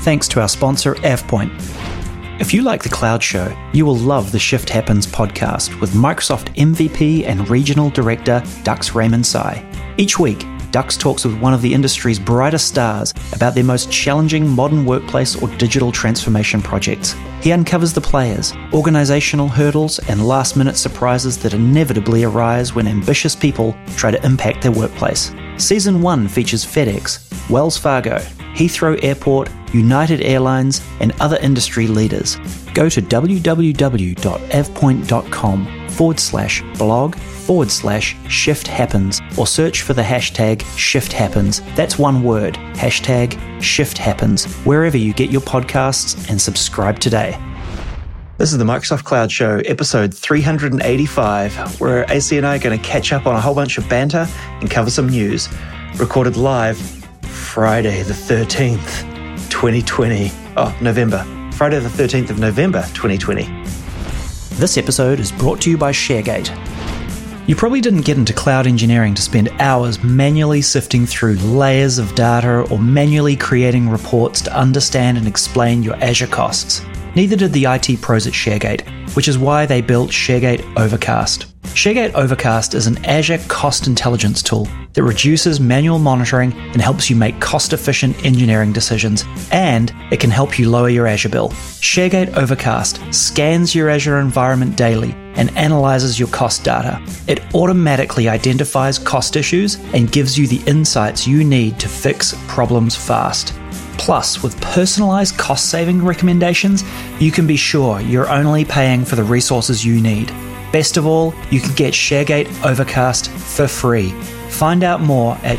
thanks to our sponsor, AvePoint. If you like The Cloud Show, you will love the Shift Happens podcast with Microsoft MVP and Regional Director Dux Raymond-Sai. Each week, Dux talks with one of the industry's brightest stars about their most challenging modern workplace or digital transformation projects. He uncovers the players, organizational hurdles, and last-minute surprises that inevitably arise when ambitious people try to impact their workplace. Season 1 features FedEx, Wells Fargo, Heathrow Airport, United Airlines, and other industry leaders. Go to www.avpoint.com/blog/Shift Happens or search for the hashtag Shift Happens. That's one word, hashtag Shift Happens, wherever you get your podcasts, and subscribe today. This is the Microsoft Cloud Show, episode 385, where AC and I are going to catch up on a whole bunch of banter and cover some news. Recorded live Friday the 13th, 2020. November. Friday the 13th of November, 2020. This episode is brought to you by ShareGate. You probably didn't get into cloud engineering to spend hours manually sifting through layers of data or manually creating reports to understand and explain your Azure costs. Neither did the IT pros at ShareGate, which is why they built ShareGate Overcast. ShareGate Overcast is an Azure cost intelligence tool that reduces manual monitoring and helps you make cost-efficient engineering decisions, and it can help you lower your Azure bill. ShareGate Overcast scans your Azure environment daily and analyzes your cost data. It automatically identifies cost issues and gives you the insights you need to fix problems fast. Plus, with personalized cost-saving recommendations, you can be sure you're only paying for the resources you need. Best of all, you can get ShareGate Overcast for free. Find out more at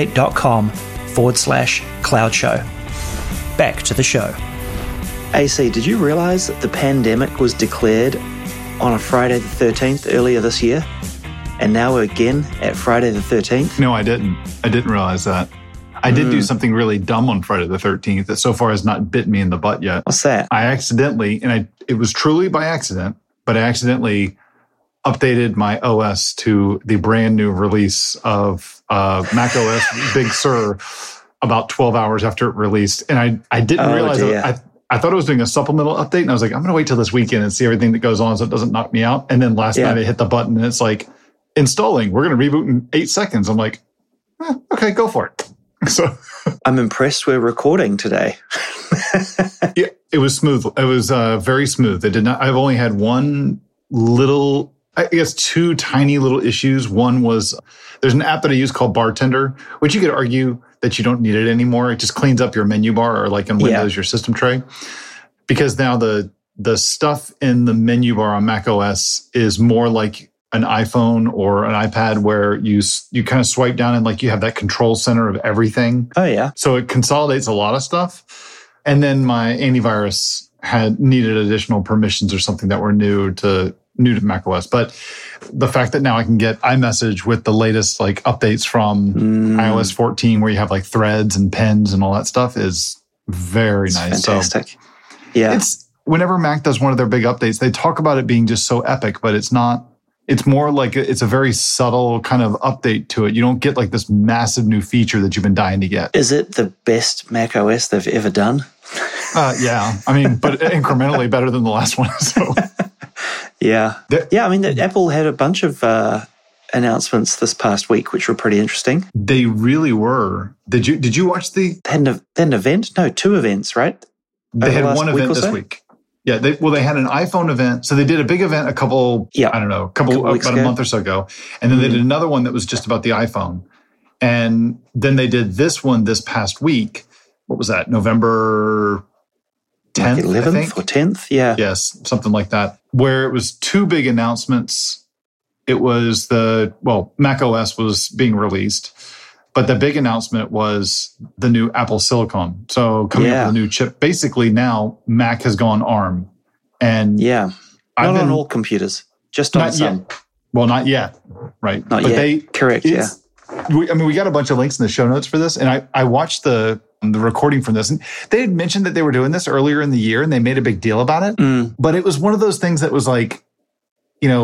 sharegate.com/cloudshow. Back to the show. AC, did you realize that the pandemic was declared on a Friday the 13th earlier this year? And now we're again at Friday the 13th? No, I didn't. I didn't realize that. I did do something really dumb on Friday the 13th that so far has not bit me in the butt yet. What's that? I accidentally, it was truly by accident, but I accidentally updated my OS to the brand new release of Mac OS Big Sur about 12 hours after it released. And I didn't realize it. I thought I was doing a supplemental update, and I was like, I'm going to wait till this weekend and see everything that goes on so it doesn't knock me out. And then last night I hit the button and it's like, installing. We're going to reboot in 8 seconds. I'm like, okay, go for it. So I'm impressed we're recording today. Yeah, it was smooth. It was very smooth. I've only had two tiny little issues. One was there's an app that I use called Bartender, which you could argue that you don't need it anymore. It just cleans up your menu bar, or like in Windows, your system tray. Because now the stuff in the menu bar on Mac OS is more like an iPhone or an iPad, where you kind of swipe down and like you have that control center of everything. Oh yeah. So it consolidates a lot of stuff. And then my antivirus needed additional permissions or something that were new to Mac OS. But the fact that now I can get iMessage with the latest like updates from iOS 14, where you have like threads and pens and all that stuff, is very nice. Fantastic. So yeah. It's whenever Mac does one of their big updates, they talk about it being just so epic, but it's not. It's more like it's a very subtle kind of update to it. You don't get like this massive new feature that you've been dying to get. Is it the best Mac OS they've ever done? Yeah. I mean, but incrementally better than the last one. So. Yeah. I mean, Apple had a bunch of announcements this past week, which were pretty interesting. They really were. Did you watch They had an event? No, 2 events, right? They had one event this week. Yeah, they had an iPhone event. So they did a big event about a month or so ago. And then they did another one that was just about the iPhone. And then they did this one this past week. What was that? November 10th, like 11th or 10th? Yeah. Yes, something like that. Where it was 2 big announcements. It was Mac OS was being released. But the big announcement was the new Apple Silicon. So coming up with a new chip. Basically now Mac has gone ARM. And not on all computers, just on some. Yet. Well, not yet, right? Not yet. Correct, yeah. We got a bunch of links in the show notes for this. And I watched the recording from this. And they had mentioned that they were doing this earlier in the year and they made a big deal about it. But it was one of those things that was like,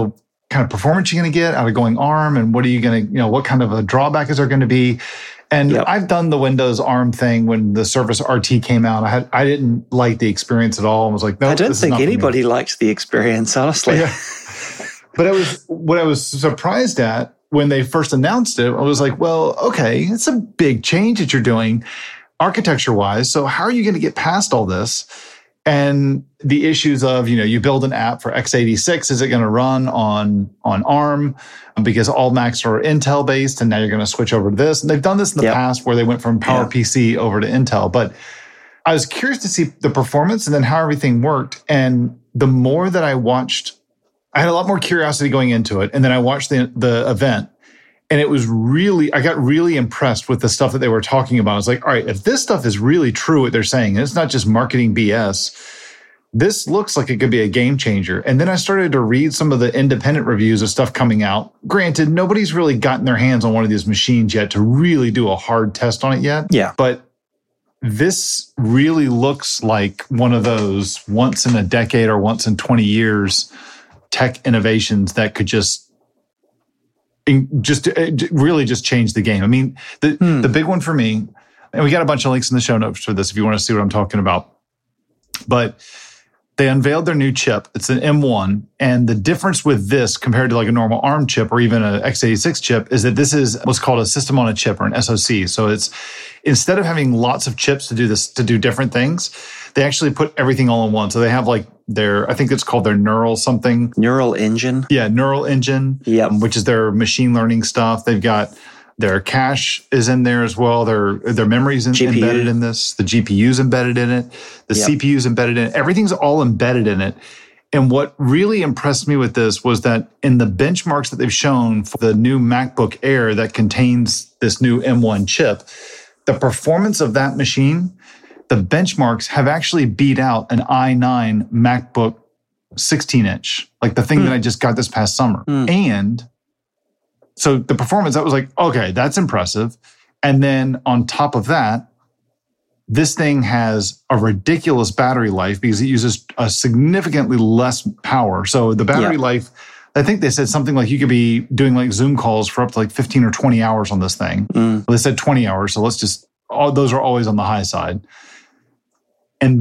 kind of performance you're going to get out of going ARM, and what are you going to, what kind of a drawback is there going to be? And I've done the Windows ARM thing when the Surface RT came out. I didn't like the experience at all. I was like, no, I don't think anybody liked the experience, honestly. Yeah. But what I was surprised at when they first announced it, I was like, well, okay, it's a big change that you're doing architecture-wise. So how are you going to get past all this? And the issues of, you build an app for x86, is it going to run on ARM? Because all Macs are Intel-based, and now you're going to switch over to this. And they've done this in the past where they went from PowerPC over to Intel. But I was curious to see the performance and then how everything worked. And the more that I watched, I had a lot more curiosity going into it. And then I watched the event. And it was I got really impressed with the stuff that they were talking about. I was like, all right, if this stuff is really true, what they're saying, and it's not just marketing BS, this looks like it could be a game changer. And then I started to read some of the independent reviews of stuff coming out. Granted, nobody's really gotten their hands on one of these machines yet to really do a hard test on it yet. Yeah. But this really looks like one of those once in a decade or once in 20 years tech innovations that could just really just change the game. I mean, the big one for me, and we got a bunch of links in the show notes for this if you want to see what I'm talking about, but they unveiled their new chip. It's an M1. And the difference with this compared to like a normal ARM chip or even an x86 chip is that this is what's called a system on a chip or an SoC. So it's, instead of having lots of chips to do different things, they actually put everything all in one. So they have like I think it's called their neural something. Neural engine. Yeah, neural engine, which is their machine learning stuff. They've got their cache is in there as well. Their memory's embedded in this. The GPU's embedded in it. The CPU's embedded in it. Everything's all embedded in it. And what really impressed me with this was that in the benchmarks that they've shown for the new MacBook Air that contains this new M1 chip, the performance of that machine, the benchmarks have actually beat out an i9 MacBook 16-inch, like the thing that I just got this past summer. And so the performance, that was like, okay, that's impressive. And then on top of that, this thing has a ridiculous battery life because it uses a significantly less power. So the battery life, I think they said something like you could be doing like Zoom calls for up to like 15 or 20 hours on this thing. Well, they said 20 hours. So those are always on the high side. And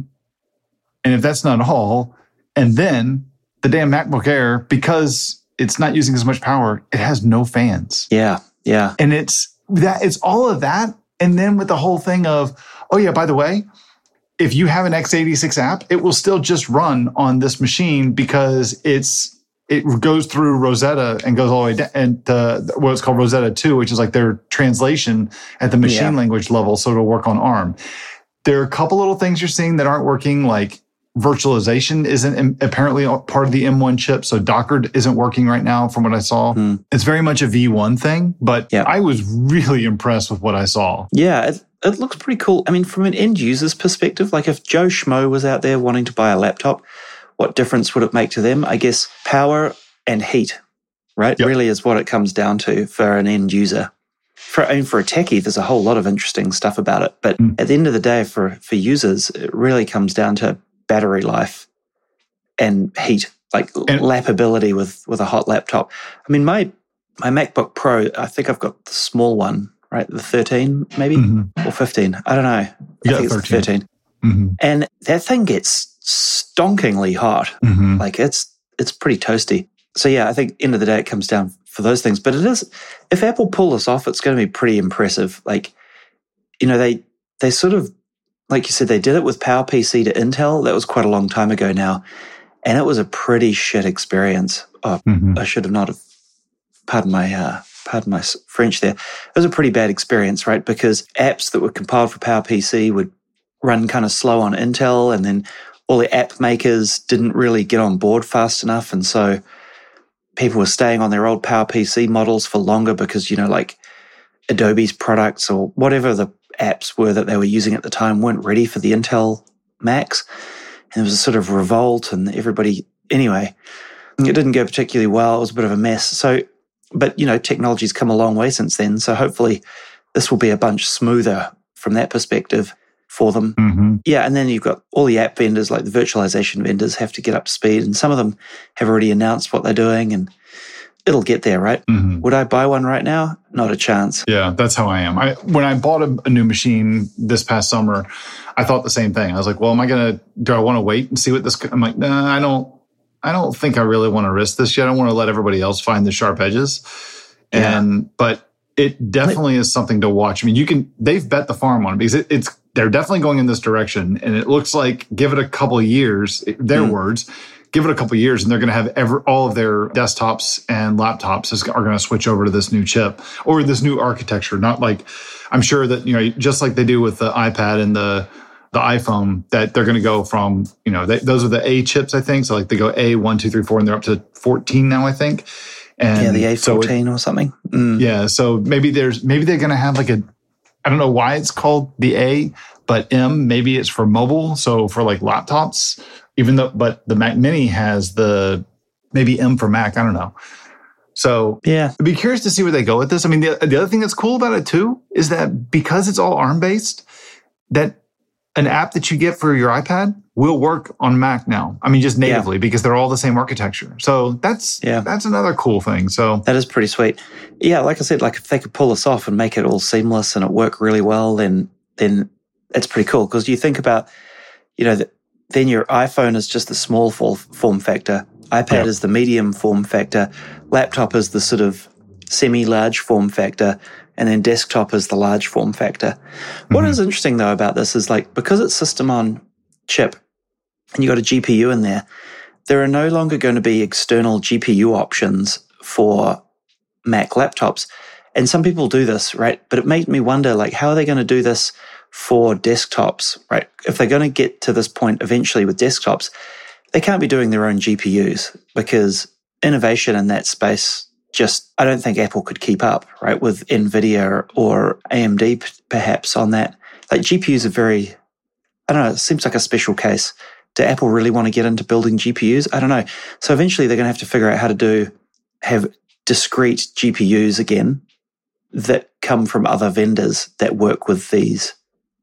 if that's not all, and then the damn MacBook Air, because it's not using as much power, it has no fans. Yeah. And it's all of that. And then with the whole thing of, oh yeah, by the way, if you have an x86 app, it will still just run on this machine because it goes through Rosetta and goes all the way down to what's called Rosetta 2, which is like their translation at the machine language level, so it'll work on ARM. There are a couple little things you're seeing that aren't working, like virtualization isn't apparently part of the M1 chip, so Docker isn't working right now from what I saw. It's very much a V1 thing, but I was really impressed with what I saw. Yeah, it looks pretty cool. I mean, from an end user's perspective, like if Joe Schmo was out there wanting to buy a laptop, what difference would it make to them? I guess power and heat, right? Really is what it comes down to for an end user. For a techie, there's a whole lot of interesting stuff about it. But at the end of the day, for users, it really comes down to battery life and heat, like lappability with a hot laptop. I mean, my MacBook Pro, I think I've got the small one, right? The 13 maybe, or 15. I don't know. I think it's 13. And that thing gets stonkingly hot. Like it's pretty toasty. So yeah, I think end of the day, it comes down for those things. But it is, if Apple pull this off, it's going to be pretty impressive. Like, they sort of, like you said, they did it with PowerPC to Intel. That was quite a long time ago now. And it was a pretty shit experience. Oh, I should have not have, pardon my French there. It was a pretty bad experience, right? Because apps that were compiled for PowerPC would run kind of slow on Intel, and then all the app makers didn't really get on board fast enough. And so people were staying on their old PowerPC models for longer because, like Adobe's products or whatever the apps were that they were using at the time weren't ready for the Intel Macs. And there was a sort of revolt and anyway, it didn't go particularly well. It was a bit of a mess. So, but, technology's come a long way since then. So hopefully this will be a bunch smoother from that perspective. for them. Mm-hmm. Yeah, and then you've got all the app vendors, like the virtualization vendors, have to get up to speed, and some of them have already announced what they're doing, and it'll get there, right? Mm-hmm. Would I buy one right now? Not a chance. Yeah, that's how I am. When I bought a new machine this past summer, I thought the same thing. I was like, well, do I want to wait and see what this, I'm like, nah, I don't think I really want to risk this yet. I want to let everybody else find the sharp edges. But it definitely is something to watch. I mean, they've bet the farm on it because they're definitely going in this direction. And it looks like give it a couple of years, their words, give it a couple of years and they're going to have all of their desktops and laptops are going to switch over to this new chip or this new architecture. Not like, I'm sure that, just like they do with the iPad and the iPhone, that they're going to go from, those are the A chips, I think. So like they go A, 1, 2, 3, 4, and they're up to 14 now, I think. And the A14 or something. Yeah. So maybe they're going to have like I don't know why it's called the A, but M, maybe it's for mobile. So for like laptops, but the Mac Mini has maybe M for Mac. I don't know. So yeah, I'd be curious to see where they go with this. I mean, the other thing that's cool about it too is that because it's all ARM based, that an app that you get for your iPad will work on Mac now. I mean, just natively because they're all the same architecture. So that's another cool thing. So that is pretty sweet. Yeah, like I said, like if they could pull this off and make it all seamless and it work really well, then it's pretty cool. Because you think about, then your iPhone is just the small form factor. iPad is the medium form factor. Laptop is the sort of semi-large form factor. And then desktop is the large form factor. What is interesting, though, about this is like because it's system on chip and you got a GPU in there are no longer going to be external GPU options for Mac laptops. And some people do this, right? But it made me wonder, like, how are they going to do this for desktops, right? If they're going to get to this point eventually with desktops, they can't be doing their own GPUs because innovation in that space I don't think Apple could keep up, right, with NVIDIA or AMD perhaps on that. Like GPUs are I don't know, it seems like a special case. Do Apple really want to get into building GPUs? I don't know. So eventually they're going to have to figure out how to have discrete GPUs again that come from other vendors that work with these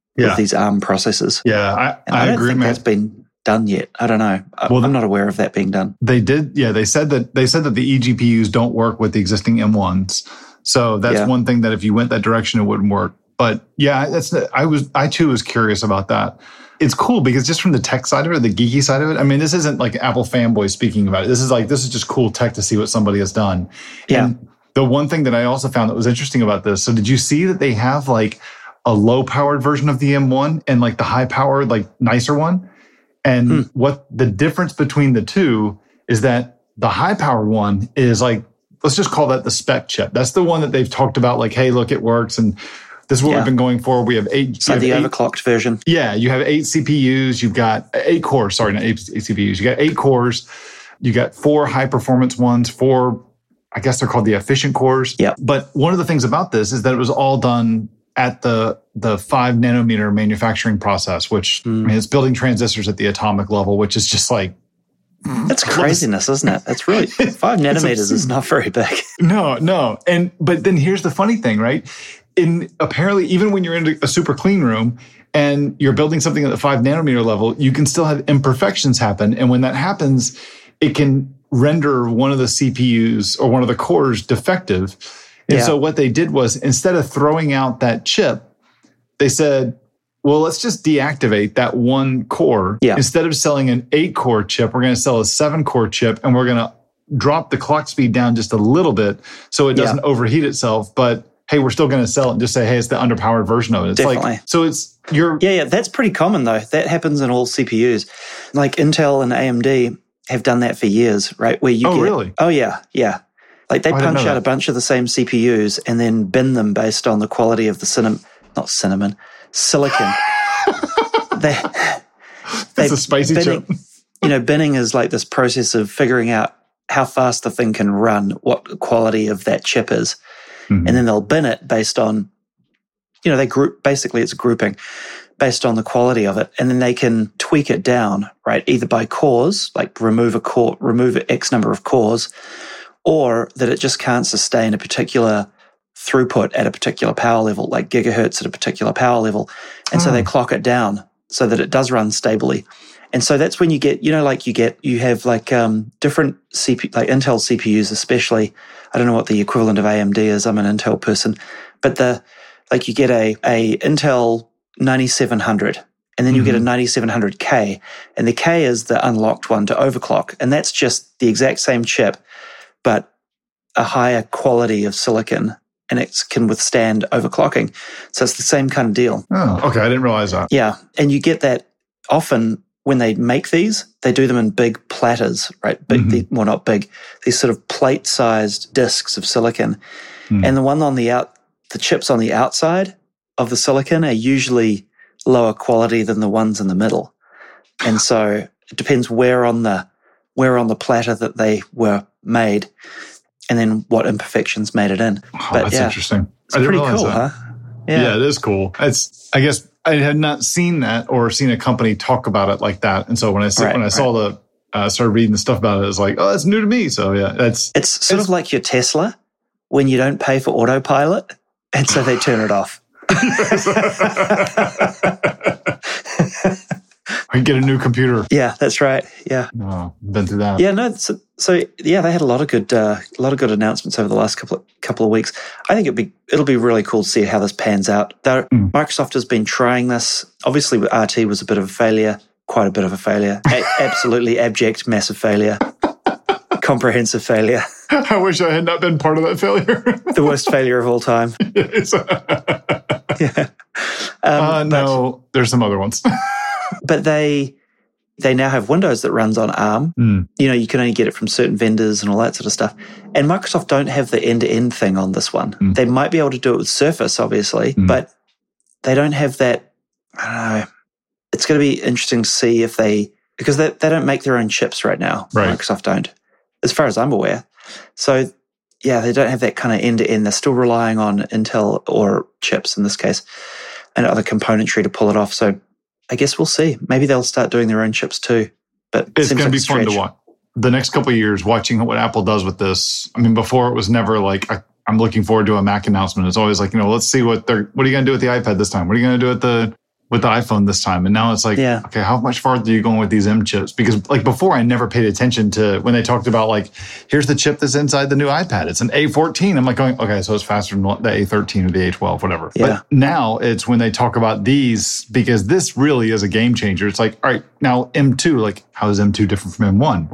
ARM processors. Yeah, I don't agree, think man. That's been done yet. I don't know. I'm not aware of that being done. They did. Yeah, they said that the eGPUs don't work with the existing M1s. So that's one thing that if you went that direction, it wouldn't work. But yeah, I too was curious about that. It's cool because just from the tech side of it, the geeky side of it, I mean, this isn't like Apple fanboy speaking about it. This is just cool tech to see what somebody has done. Yeah. And the one thing that I also found that was interesting about this, so did you see that they have like a low powered version of the M1 and like the high powered, like nicer one? And what the difference between the two is that the high-powered one is like, let's just call that the spec chip. That's the one that they've talked about like, hey, look, it works. And this is what we've been going for. We have 8. So the overclocked version. Yeah, you have 8 CPUs. You've got 8 cores. Sorry, not 8 CPUs. You got 8 cores. You got 4 high-performance ones, 4, I guess they're called the efficient cores. Yeah. But one of the things about this is that it was all done at the 5 nanometer manufacturing process, which I mean, it's building transistors at the atomic level, which is just like... That's craziness, isn't it? That's really... 5 nanometers is not very big. No. But then here's the funny thing, right? Apparently, even when you're in a super clean room and you're building something at the 5 nanometer level, you can still have imperfections happen. And when that happens, it can render one of the CPUs or one of the cores defective. And so what they did was, instead of throwing out that chip, they said, well, let's just deactivate that one core. Yeah. Instead of selling an 8-core chip, we're going to sell a 7-core chip, and we're going to drop the clock speed down just a little bit so it doesn't overheat itself. But hey, we're still going to sell it and just say, hey, it's the underpowered version of it. It's Definitely. like, so it's your... Yeah, that's pretty common though. That happens in all CPUs. Like Intel and AMD have done that for years, right? Where you really? Oh, yeah. Like they punch out a bunch of the same CPUs and then bin them based on the quality of the silicon. It's a spicy chip. Binning is like this process of figuring out how fast the thing can run, what the quality of that chip is. Mm-hmm. And then they'll bin it based on, basically it's grouping based on the quality of it. And then they can tweak it down, right? Either by cores, like remove X number of cores, or that it just can't sustain a particular throughput at a particular power level, like gigahertz at a particular power level. And so they clock it down so that it does run stably. And so that's when you get, you have like different CPU, like Intel CPUs especially. I don't know what the equivalent of AMD is. I'm an Intel person. But you get a Intel 9700, and then you get a 9700K. And the K is the unlocked one to overclock. And that's just the exact same chip, but a higher quality of silicon, and it can withstand overclocking. So it's the same kind of deal. Oh, okay. I didn't realize that. Yeah. And you get that often when they make these, they do them in big platters, right? Not big, these sort of plate-sized discs of silicon. And the one on the chips on the outside of the silicon are usually lower quality than the ones in the middle. And so it depends where on the platter that they were made, and then what imperfections made it in. Oh, but that's interesting. It's pretty cool, huh? Yeah, it is cool. I guess I had not seen that or seen a company talk about it like that. And so when I started reading the stuff about it, it's like, oh, that's new to me. So yeah, it's sort of like your Tesla when you don't pay for autopilot, and so they turn it off. I get a new computer. Yeah, that's right. Yeah, been through that. Yeah, no. So yeah, they had a lot of good announcements over the last couple of weeks. I think it'll be really cool to see how this pans out. Microsoft has been trying this. Obviously, RT was a bit of a failure, quite a bit of a failure, absolutely abject, massive failure, comprehensive failure. I wish I had not been part of that failure. The worst failure of all time. Yeah. No, there's some other ones. But they now have Windows that runs on ARM. You can only get it from certain vendors and all that sort of stuff. And Microsoft don't have the end-to-end thing on this one. They might be able to do it with Surface, obviously, but they don't have that. I don't know. It's going to be interesting to see because they don't make their own chips right now. Right. Microsoft don't, as far as I'm aware. So yeah, they don't have that kind of end-to-end. They're still relying on Intel or chips in this case and other componentry to pull it off. So I guess we'll see. Maybe they'll start doing their own chips too. But it's going to be fun to watch. The next couple of years, watching what Apple does with this. I mean, before it was never like, I'm looking forward to a Mac announcement. It's always like, let's see what are you going to do with the iPad this time? What are you going to do with the iPhone this time? And now it's like, okay, how much farther are you going with these M chips? Because like before, I never paid attention to when they talked about like, here's the chip that's inside the new iPad. It's an A14. I'm like going, okay, so it's faster than the A13 or the A12, whatever. Yeah. But now it's when they talk about these, because this really is a game changer. It's like, all right, now M2, like how is M2 different from M1?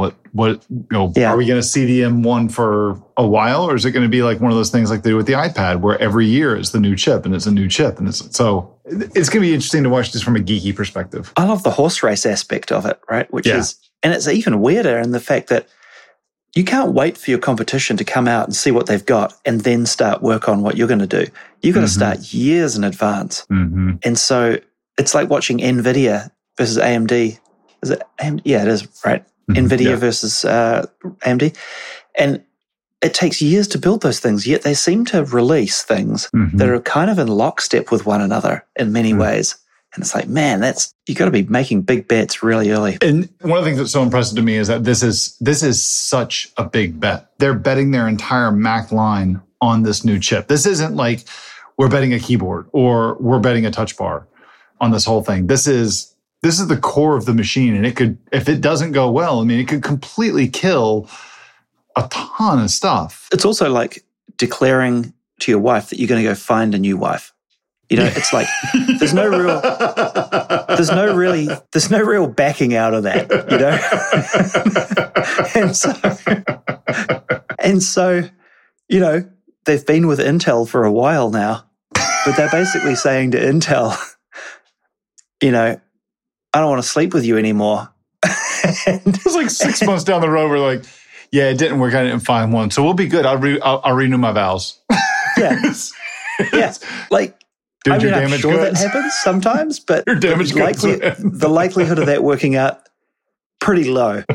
Are we going to see the M1 for a while, or is it going to be like one of those things like they do with the iPad, where every year is the new chip and it's a new chip, and it's going to be interesting to watch this from a geeky perspective. I love the horse race aspect of it, right? Which is, and it's even weirder in the fact that you can't wait for your competition to come out and see what they've got and then start work on what you're going to do. You've got to start years in advance, and so it's like watching NVIDIA versus AMD. Is it AMD? Yeah, it is, right? NVIDIA versus AMD. And it takes years to build those things, yet they seem to release things that are kind of in lockstep with one another in many ways. And it's like, man, you got to be making big bets really early. And one of the things that's so impressive to me is that this is such a big bet. They're betting their entire Mac line on this new chip. This isn't like we're betting a keyboard or we're betting a touch bar on this whole thing. This is the core of the machine, and it could, if it doesn't go well, I mean, it could completely kill a ton of stuff. It's also like declaring to your wife that you're going to go find a new wife. It's like there's no real backing out of that, and so they've been with Intel for a while now, but they're basically saying to Intel, I don't want to sleep with you anymore. It was like 6 months down the road. We're like, yeah, it didn't work. I didn't find one. So we'll be good. I'll renew my vows. Yeah. Yeah. Like, dude, I'm sure goods. that happens sometimes, but the likelihood of that working out, pretty low.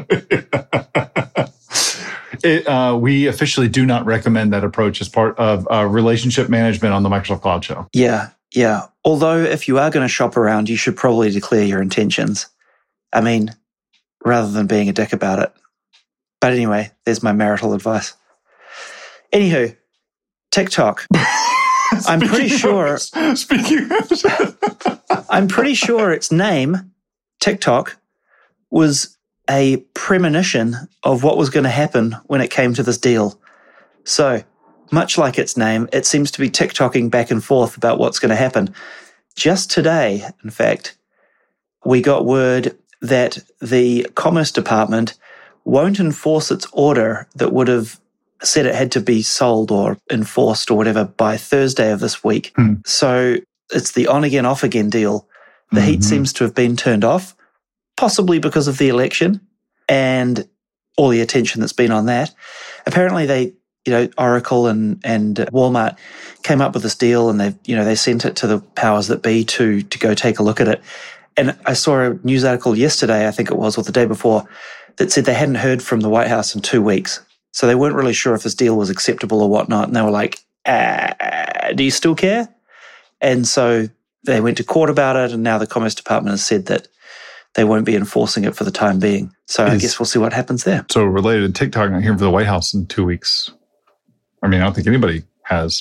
We officially do not recommend that approach as part of relationship management on the Microsoft Cloud Show. Yeah. Yeah. Although if you are going to shop around, you should probably declare your intentions. I mean, rather than being a dick about it. But anyway, there's my marital advice. Anywho, TikTok. I'm pretty sure. Speaking I'm pretty sure its name, TikTok, was a premonition of what was going to happen when it came to this deal. So, much like its name, it seems to be TikToking back and forth about what's going to happen. Just today, in fact, we got word that the Commerce Department won't enforce its order that would have said it had to be sold or enforced or whatever by Thursday of this week. So it's the on-again, off-again deal. The heat seems to have been turned off, possibly because of the election and all the attention that's been on that. Apparently they, Oracle and Walmart came up with this deal, and they sent it to the powers that be to go take a look at it. And I saw a news article yesterday, I think it was, or the day before, that said they hadn't heard from the White House in 2 weeks. So they weren't really sure if this deal was acceptable or whatnot. And they were like, do you still care? And so they went to court about it. And now the Commerce Department has said that they won't be enforcing it for the time being. So I guess we'll see what happens there. So related to TikTok, not hearing from the White House in 2 weeks. I mean, I don't think anybody has.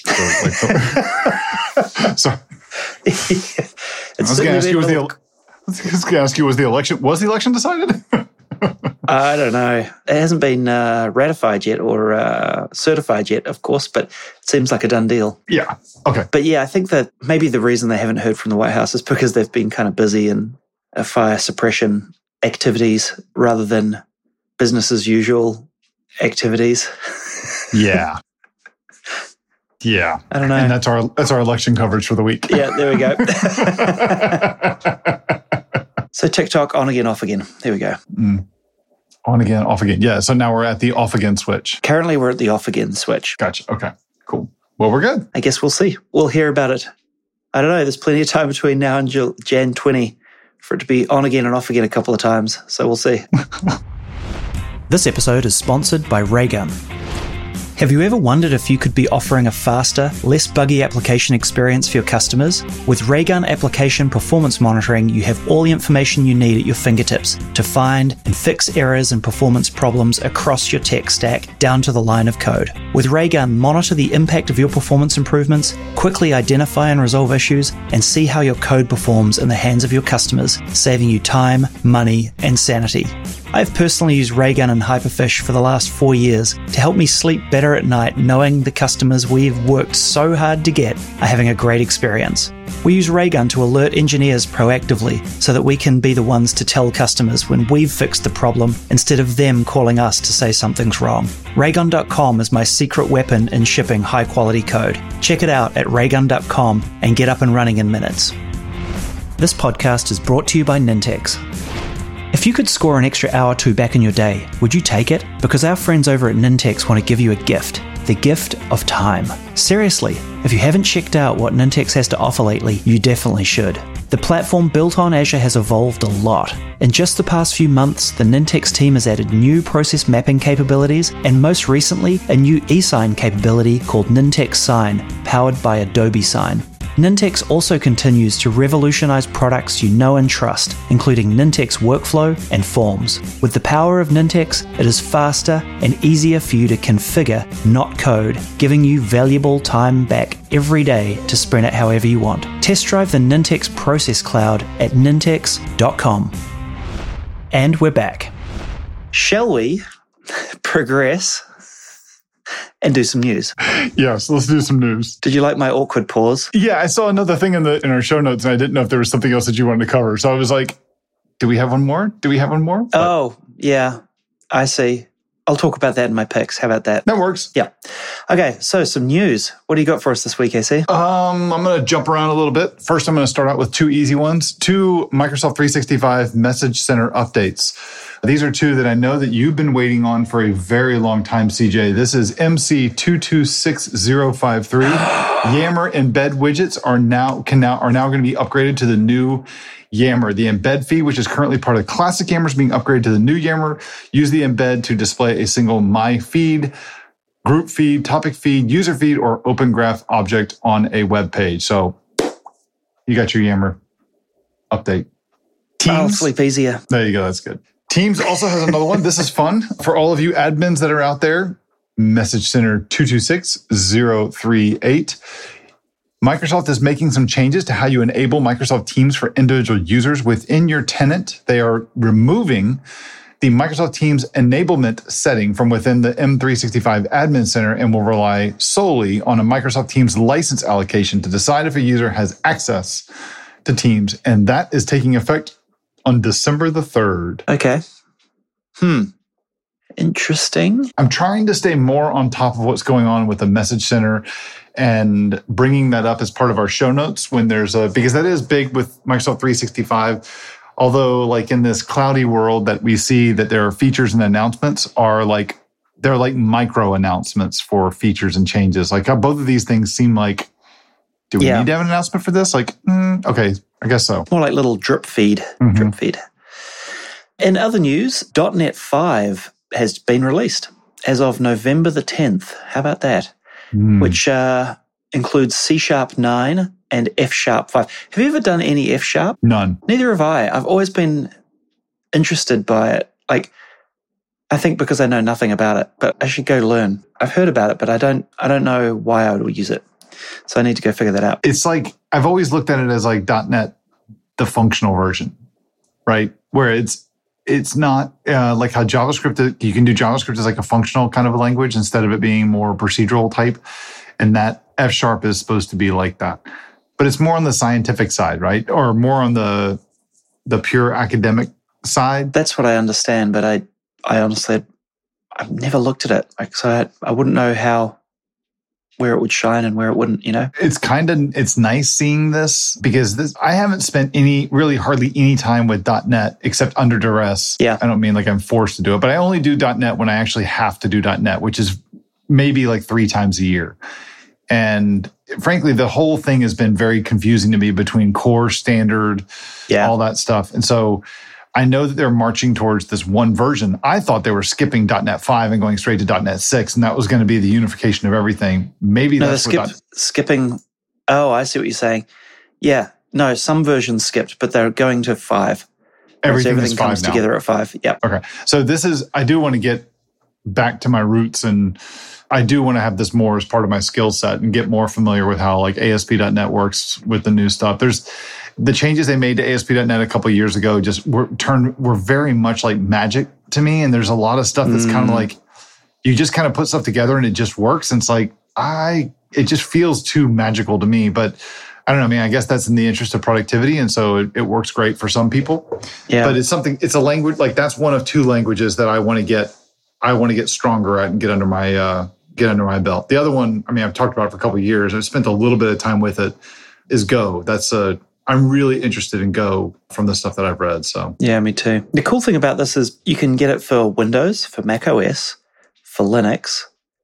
So I was going to ask you, was the election decided? I don't know. It hasn't been ratified yet or certified yet, of course, but it seems like a done deal. Yeah. Okay. But yeah, I think that maybe the reason they haven't heard from the White House is because they've been kind of busy in fire suppression activities rather than business as usual activities. Yeah. Yeah. I don't know. And that's our election coverage for the week. Yeah, there we go. So TikTok, on again, off again. There we go. On again, off again. Yeah, so now we're at the off again switch. Currently, we're at the off again switch. Gotcha. Okay, cool. Well, we're good. I guess we'll see. We'll hear about it. I don't know. There's plenty of time between now and Jan 20 for it to be on again and off again a couple of times. So we'll see. This episode is sponsored by Raygun. Have you ever wondered if you could be offering a faster, less buggy application experience for your customers? With Raygun Application Performance Monitoring, you have all the information you need at your fingertips to find and fix errors and performance problems across your tech stack down to the line of code. With Raygun, monitor the impact of your performance improvements, quickly identify and resolve issues, and see how your code performs in the hands of your customers, saving you time, money, and sanity. I've personally used Raygun and Hyperfish for the last 4 years to help me sleep better at night, knowing the customers we've worked so hard to get are having a great experience. We use Raygun to alert engineers proactively so that we can be the ones to tell customers when we've fixed the problem instead of them calling us to say something's wrong. Raygun.com is my secret weapon in shipping high-quality code. Check it out at raygun.com and get up and running in minutes. This podcast is brought to you by Nintex. If you could score an extra hour or two back in your day, would you take it? Because our friends over at Nintex want to give you a gift. The gift of time. Seriously, if you haven't checked out what Nintex has to offer lately, you definitely should. The platform built on Azure has evolved a lot. In just the past few months, the Nintex team has added new process mapping capabilities and most recently, a new eSign capability called Nintex Sign, powered by Adobe Sign. Nintex also continues to revolutionize products you know and trust, including Nintex Workflow and Forms. With the power of Nintex, it is faster and easier for you to configure, not code, giving you valuable time back every day to sprint it however you want. Test drive the Nintex Process Cloud at nintex.com. And we're back. Shall we progress and do some news? Yes, let's do some news. Did you like my awkward pause? Yeah, I saw another thing in our show notes, and I didn't know if there was something else that you wanted to cover. So I was like, do we have one more? But, oh, yeah, I see. I'll talk about that in my picks. How about that? That works. Yeah. Okay, so some news. What do you got for us this week, AC? I'm going to jump around a little bit. First, I'm going to start out with 2 easy ones. 2 Microsoft 365 Message Center updates. These are 2 that I know that you've been waiting on for a very long time, CJ. This is MC226053. Yammer embed widgets are now going to be upgraded to the new Yammer. The embed feed, which is currently part of classic Yammer, is being upgraded to the new Yammer. Use the embed to display a single My Feed, Group Feed, Topic Feed, User Feed, or Open Graph object on a web page. So you got your Yammer update. Teams. I'll sleep easier. There you go. That's good. Teams also has another one. This is fun for all of you admins that are out there. Message Center 226038. Microsoft is making some changes to how you enable Microsoft Teams for individual users within your tenant. They are removing the Microsoft Teams enablement setting from within the M365 Admin Center and will rely solely on a Microsoft Teams license allocation to decide if a user has access to Teams. And that is taking effect on December the 3rd. Okay. Interesting. I'm trying to stay more on top of what's going on with the Message Center and bringing that up as part of our show notes when there's because that is big with Microsoft 365. Although, like in this cloudy world that we see that there are features and announcements they're like micro announcements for features and changes. Like both of these things seem like, do we need to have an announcement for this? Like, okay, I guess so. More like little drip feed. Drip feed. In other news, .NET 5 has been released as of November the 10th. How about that? Which includes C# 9 and F# 5. Have you ever done any F#? None. Neither have I. I've always been interested by it. Like, I think because I know nothing about it, but I should go learn. I've heard about it, but I don't know why I would use it. So I need to go figure that out. It's like, I've always looked at it as like .NET, the functional version, right? Where it's not like how JavaScript, you can do JavaScript as like a functional kind of a language instead of it being more procedural type. And that F# is supposed to be like that. But it's more on the scientific side, right? Or more on the pure academic side. That's what I understand, but I honestly, I've never looked at it. Like, so I wouldn't know where it would shine and where it wouldn't, you know? It's nice seeing this because I haven't spent hardly any time with .NET except under duress. Yeah. I don't mean like I'm forced to do it, but I only do .NET when I actually have to do .NET, which is maybe like 3 times a year. And frankly, the whole thing has been very confusing to me between core, standard, all that stuff. And so I know that they're marching towards this one version. I thought they were skipping .NET 5 and going straight to .NET 6, and that was going to be the unification of everything. Maybe that's skipping. Oh, I see what you're saying. Yeah. No, some versions skipped, but they're going to 5. Everything is 5 comes now. Together at 5. Yeah. Okay. So I do want to get back to my roots, and I do want to have this more as part of my skill set and get more familiar with how like ASP.NET works with the new stuff. There's the changes they made to ASP.NET a couple of years ago were very much like magic to me. And there's a lot of stuff that's kind of like, you just kind of put stuff together and it just works. And it's like, it just feels too magical to me, but I don't know. I mean, I guess that's in the interest of productivity. And so it works great for some people, but it's a language, like that's one of 2 languages that I want to get stronger at and get under my belt. The other one, I mean, I've talked about it for a couple of years. I've spent a little bit of time with it, is Go. I'm really interested in Go from the stuff that I've read. So yeah, me too. The cool thing about this is you can get it for Windows, for Mac OS, for Linux,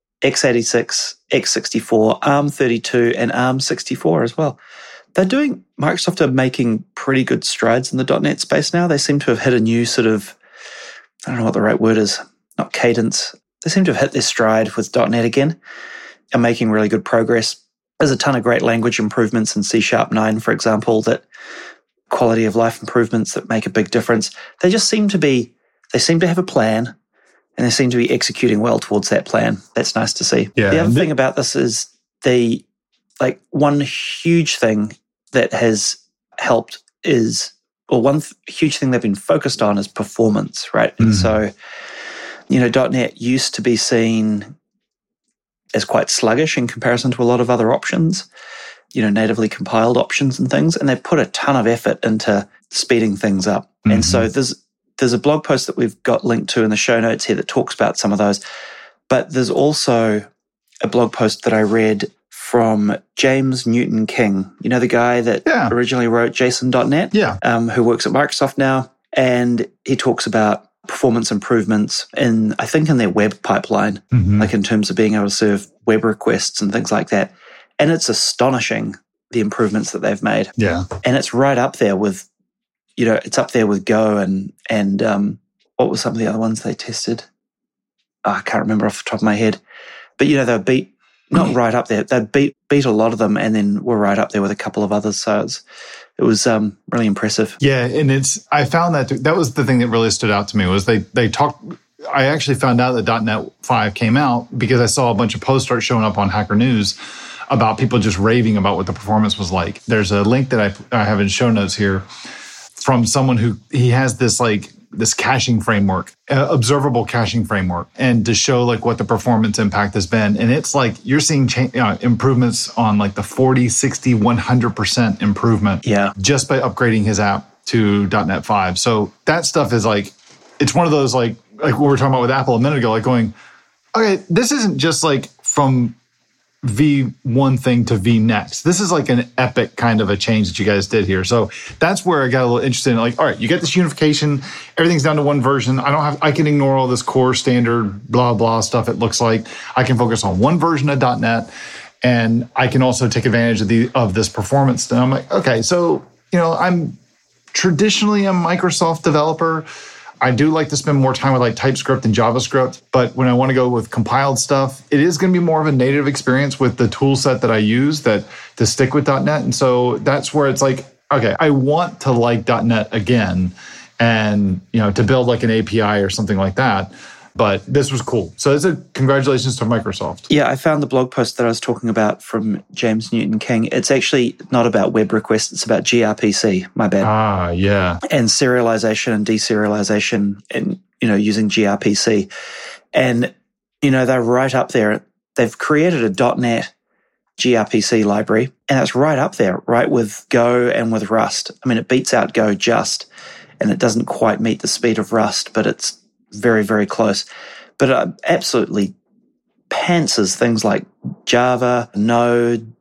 x86, x64, ARM32, and ARM64 as well. Microsoft are making pretty good strides in the .NET space now. They seem to have hit a new sort of, I don't know what the right word is, not cadence. They seem to have hit their stride with .NET again and making really good progress. There's a ton of great language improvements in C# 9, for example, that quality of life improvements that make a big difference. They seem to have a plan, and they seem to be executing well towards that plan. That's nice to see. Yeah, the other thing about this is one huge thing that has helped huge thing they've been focused on is performance, right? And so, .NET used to be seen as quite sluggish in comparison to a lot of other options, natively compiled options and things. And they've put a ton of effort into speeding things up. And so there's a blog post that we've got linked to in the show notes here that talks about some of those. But there's also a blog post that I read from James Newton King, the guy that originally wrote JSON.NET, who works at Microsoft now. And he talks about performance improvements in their web pipeline, like in terms of being able to serve web requests and things like that. And it's astonishing, the improvements that they've made. Yeah. And it's right up there with, it's up there with Go and what were some of the other ones they tested? I can't remember off the top of my head. But, they beat, not right up there, they beat a lot of them and then were right up there with a couple of others. So it was really impressive. Yeah, and I found that was the thing that really stood out to me was they talked. I actually found out that .NET 5 came out because I saw a bunch of posts start showing up on Hacker News about people just raving about what the performance was like. There's a link that I have in show notes here from someone who he has this caching framework, observable caching framework, and to show like what the performance impact has been. And it's like you're seeing improvements on like the 40, 60, 100% improvement just by upgrading his app to .NET 5. So that stuff is like, it's one of those like what we were talking about with Apple a minute ago, like going, okay, this isn't just like from V1 thing to V next. This is like an epic kind of a change that you guys did here. So that's where I got a little interested in like, all right, you get this unification, everything's down to one version. I can ignore all this core standard blah, blah stuff it looks like. I can focus on one version of .NET, and I can also take advantage of this performance. And I'm like, okay, so, I'm traditionally a Microsoft developer. I do like to spend more time with like TypeScript and JavaScript, but when I want to go with compiled stuff, it is going to be more of a native experience with the tool set that I use to stick with .NET. And so that's where it's like, okay, I want to like .NET again and, to build like an API or something like that. But this was cool. So it's a congratulations to Microsoft. Yeah, I found the blog post that I was talking about from James Newton King. It's actually not about web requests. It's about gRPC. My bad. Ah, yeah. And serialization and deserialization and, using gRPC. And, they're right up there. They've created a .NET gRPC library, and it's right up there, right with Go and with Rust. I mean, it beats out Go just, and it doesn't quite meet the speed of Rust, but it's very, very close. But it absolutely pantsers things like Java, Node,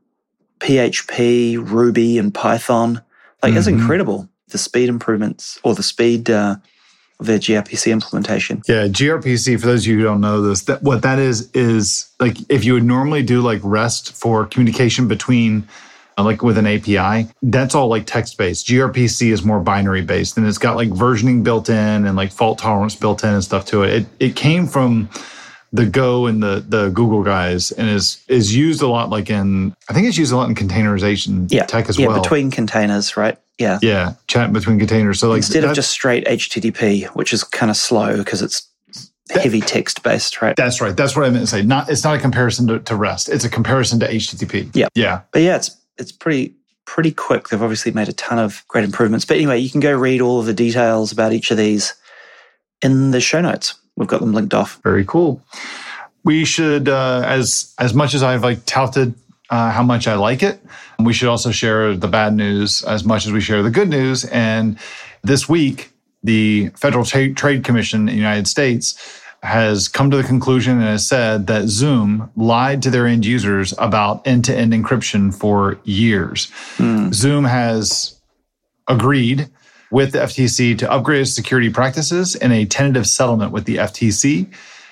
PHP, Ruby, and Python. Like, it's incredible, the speed improvements or the speed of their gRPC implementation. Yeah, gRPC, for those of you who don't know this, what that is like if you would normally do like REST for communication between like with an API, that's all like text-based. gRPC is more binary-based, and it's got like versioning built in and like fault tolerance built in and stuff to it. It came from the Go and the Google guys, and is used a lot like I think it's used a lot in containerization tech as well. Yeah, between containers, right? Yeah. Yeah, chat between containers. So like instead of just straight HTTP, which is kind of slow because it's heavy text-based, right? That's right. That's what I meant to say. It's not a comparison to REST. It's a comparison to HTTP. Yeah. Yeah. But yeah, it's pretty quick. They've obviously made a ton of great improvements. But anyway, you can go read all of the details about each of these in the show notes. We've got them linked off. Very cool. We should, as much as I've like touted how much I like it, we should also share the bad news as much as we share the good news. And this week, the Federal Trade Commission in the United States has come to the conclusion and has said that Zoom lied to their end users about end-to-end encryption for years. Zoom has agreed with the FTC to upgrade its security practices in a tentative settlement with the FTC.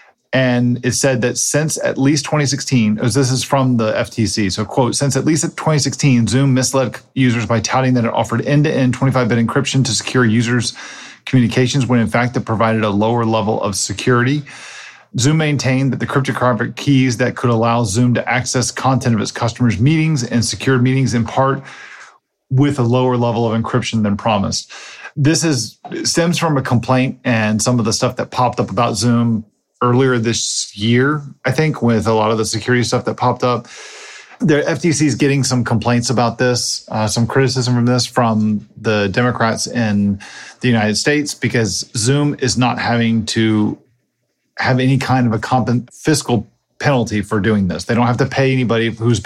And it said that since at least 2016, this is from the FTC, so quote, since at least 2016, Zoom misled users by touting that it offered end-to-end 25-bit encryption to secure users' communications when in fact it provided a lower level of security. Zoom maintained that the cryptographic keys that could allow Zoom to access content of its customers' meetings and secured meetings in part with a lower level of encryption than promised. This stems from a complaint and some of the stuff that popped up about Zoom earlier this year, I think, with a lot of the security stuff that popped up. The FTC is getting some complaints about this, some criticism from this from the Democrats in the United States, because Zoom is not having to have any kind of a fiscal penalty for doing this. They don't have to pay anybody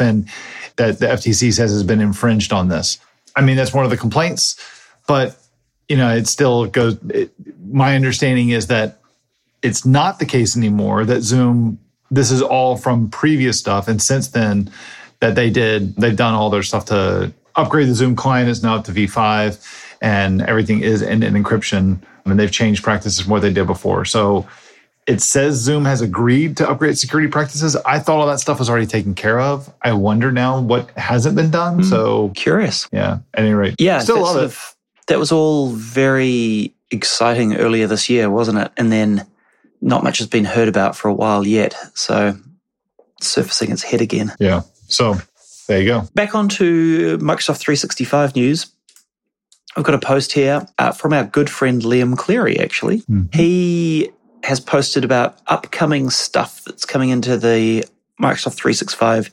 that the FTC says has been infringed on this. I mean, that's one of the complaints, but it still goes. My understanding is that it's not the case anymore, that Zoom, this is all from previous stuff. And since then that they've done all their stuff to upgrade the Zoom client. Is now up to V5 and everything is end-to-end encryption. I mean, they've changed practices from what they did before. So it says Zoom has agreed to upgrade security practices. I thought all that stuff was already taken care of. I wonder now what hasn't been done. So curious. Yeah, at any rate. Yeah, still love it. That was all very exciting earlier this year, wasn't it? And then not much has been heard about for a while yet. So it's surfacing its head again. Yeah. So there you go. Back onto Microsoft 365 news. I've got a post here from our good friend Liam Cleary, actually. Mm-hmm. He has posted about upcoming stuff that's coming into the Microsoft 365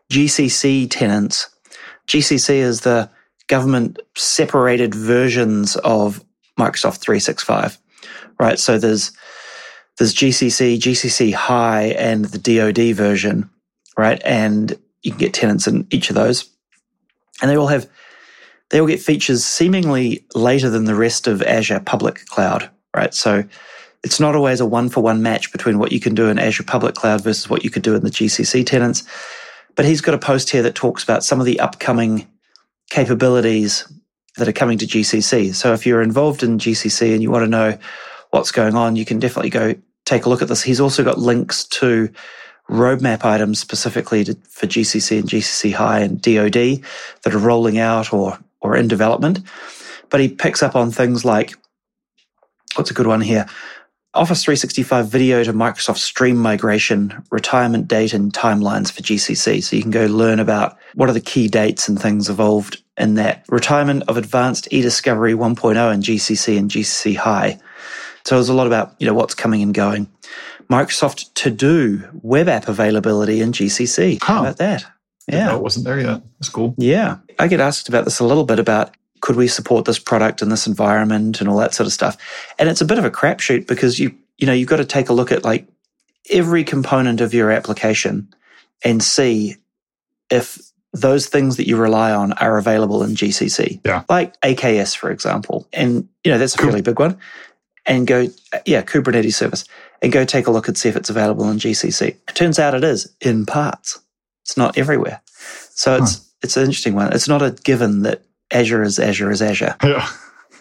GCC tenants. GCC is the government-separated versions of Microsoft 365, right? So there's GCC, GCC High, and the DoD version, right? And you can get tenants in each of those. And they all get features seemingly later than the rest of Azure Public Cloud, right? So it's not always a one-for-one match between what you can do in Azure Public Cloud versus what you could do in the GCC tenants. But he's got a post here that talks about some of the upcoming capabilities that are coming to GCC. So if you're involved in GCC and you want to know what's going on, you can definitely go take a look at this. He's also got links to roadmap items specifically for GCC and GCC High and DoD that are rolling out or in development. But he picks up on things like, what's a good one here? Office 365 video to Microsoft Stream migration, retirement date and timelines for GCC. So you can go learn about what are the key dates and things involved in that. Retirement of advanced eDiscovery 1.0 in GCC and GCC High. So there's a lot about, what's coming and going. Microsoft To-Do web app availability in GCC. How about that? Yeah. It wasn't there yet. That's cool. Yeah. I get asked about this a little bit about could we support this product in this environment and all that sort of stuff. And it's a bit of a crapshoot because you've got to take a look at like every component of your application and see if those things that you rely on are available in GCC. Yeah. Like AKS, for example. And, that's a fairly big one. And Kubernetes service. And go take a look and see if it's available in GCC. It turns out it is in parts. It's not everywhere. So it's an interesting one. It's not a given that Azure is Azure is Azure. Yeah.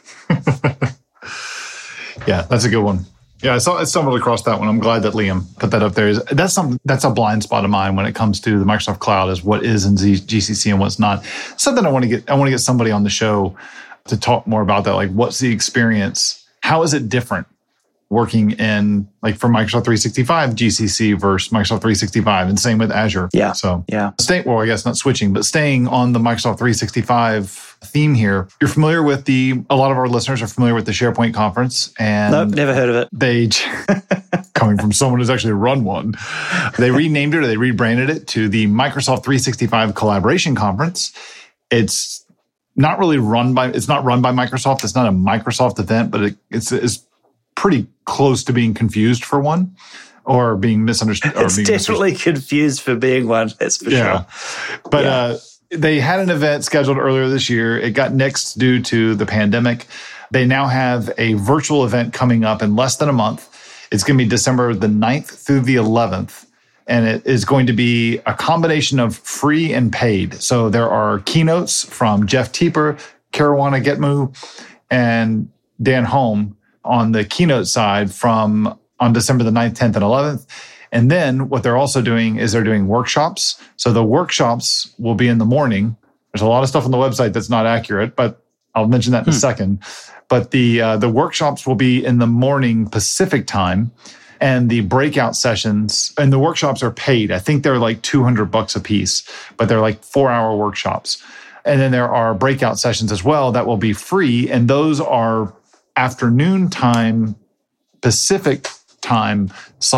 Yeah, that's a good one. Yeah, I stumbled across that one. I'm glad that Liam put that up there. That's a blind spot of mine when it comes to the Microsoft Cloud, is what is in GCC and what's not. Something I want to get somebody on the show to talk more about that. Like, what's the experience? How is it different working in, like, for Microsoft 365 GCC versus Microsoft 365, and same with Azure. Yeah. So yeah. I guess not switching, but staying on the Microsoft 365 theme here. You're familiar with a lot of our listeners are familiar with the SharePoint conference, and nope, never heard of it. They, coming from someone who's actually run one, they renamed it or they rebranded it to the Microsoft 365 Collaboration Conference. It's not run by Microsoft. It's not a Microsoft event, but it's pretty close to being confused for one, or being misunderstood. It's definitely confused for being one, that's for sure. But they had an event scheduled earlier this year. It got nixed due to the pandemic. They now have a virtual event coming up in less than a month. It's going to be December the 9th through the 11th. And it is going to be a combination of free and paid. So there are keynotes from Jeff Teeper, Caruana Getmu, and Dan Holm on the keynote side on December the 9th, 10th, and 11th. And then what they're also doing is they're doing workshops. So the workshops will be in the morning. There's a lot of stuff on the website that's not accurate, but I'll mention that in a second. But the workshops will be in the morning Pacific time, and the breakout sessions, and the workshops are paid. I think they're like $200 a piece, but they're like 4-hour workshops. And then there are breakout sessions as well that will be free, and those are afternoon time, Pacific time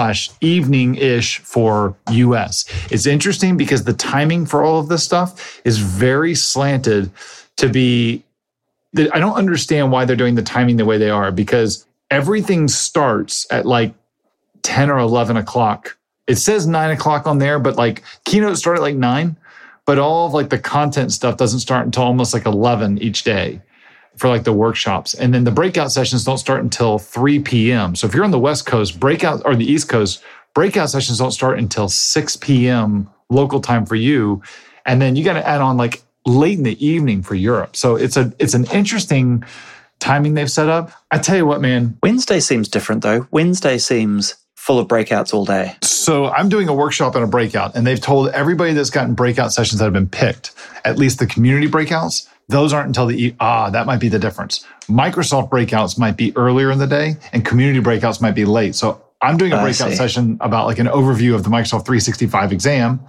/ evening-ish for US. It's interesting because the timing for all of this stuff is very slanted to be, I don't understand why they're doing the timing the way they are, because everything starts at like 10 or 11 o'clock. It says 9 o'clock on there, but like keynotes start at like 9, but all of like the content stuff doesn't start until almost like 11 each day for like the workshops. And then the breakout sessions don't start until 3 p.m. So if you're on the West Coast, or the East Coast, breakout sessions don't start until 6 p.m. local time for you. And then you got to add on like late in the evening for Europe. So it's an interesting timing they've set up. I tell you what, man. Wednesday seems different though. Wednesday seems full of breakouts all day. So I'm doing a workshop and a breakout, and they've told everybody that's gotten breakout sessions that have been picked, at least the community breakouts, those aren't until that might be the difference. Microsoft breakouts might be earlier in the day, and community breakouts might be late. So I'm doing a breakout session about like an overview of the Microsoft 365 exam,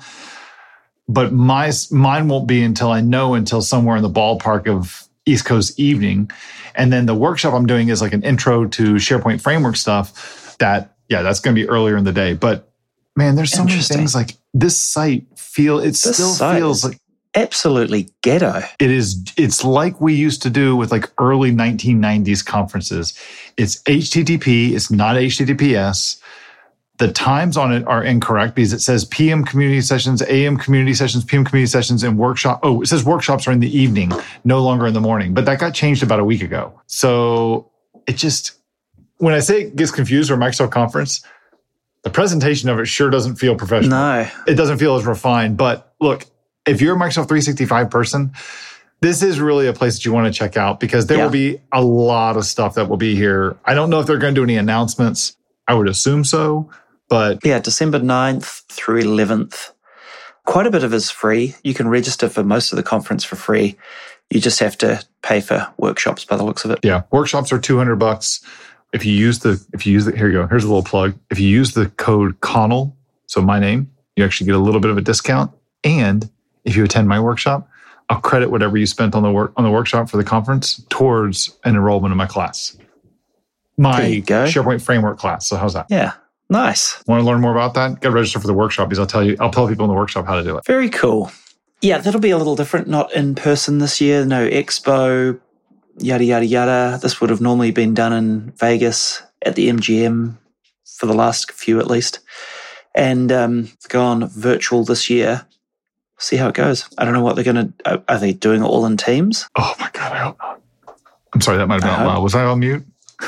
but mine won't be until somewhere in the ballpark of East Coast evening. And then the workshop I'm doing is like an intro to SharePoint framework stuff that's going to be earlier in the day. But man, there's so many things like this site feels like absolutely ghetto. It's like we used to do with like early 1990s conferences. It's HTTP, it's not HTTPS. The times on it are incorrect because it says PM community sessions, AM community sessions, PM community sessions, and workshop. Oh, it says workshops are in the evening, no longer in the morning. But that got changed about a week ago. So it just, when I say it gets confused for Microsoft Conference, the presentation of it sure doesn't feel professional. No. It doesn't feel as refined. But look, if you're a Microsoft 365 person, this is really a place that you want to check out because there will be a lot of stuff that will be here. I don't know if they're going to do any announcements. I would assume so. But yeah, December 9th through 11th. Quite a bit of it is free. You can register for most of the conference for free. You just have to pay for workshops by the looks of it. Yeah, workshops are $200. If you use the, here you go. Here's a little plug. If you use the code Connell, so my name, you actually get a little bit of a discount. And if you attend my workshop, I'll credit whatever you spent on the workshop for the conference towards an enrollment in my class. My SharePoint framework class. So how's that? Yeah. Nice. Want to learn more about that? Get registered for the workshop because I'll tell people in the workshop how to do it. Very cool. Yeah, that'll be a little different. Not in person this year. No expo, yada, yada, yada. This would have normally been done in Vegas at the MGM for the last few at least. And gone virtual this year. See how it goes. I don't know what they're going to... Are they doing it all in teams? Oh my God, I hope not. I'm sorry, that might have been out loud. Was I on mute?